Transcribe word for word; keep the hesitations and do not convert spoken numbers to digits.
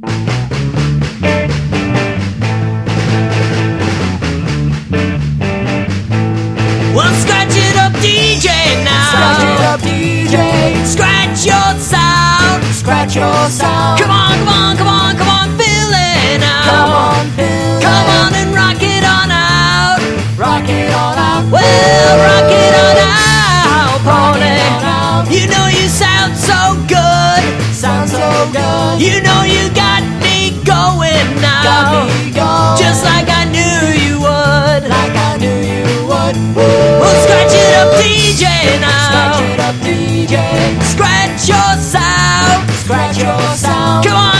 Well, scratch it up, D J, now. Scratch it up, D J. Scratch your sound. Scratch your sound. Come on, come on, come on, come on, fill it out. Come on, fill Come it. on and rock it on out. Rock it on out. Well, rock it on out, Rock pony. it on out. You know you sound so good. Sounds so good. You know you got me going now. Got me going. Just like I knew you would. Like I knew you would. Well, scratch it up, D J, now. Scratch it up, D J. Scratch your sound. Scratch your sound. Come on.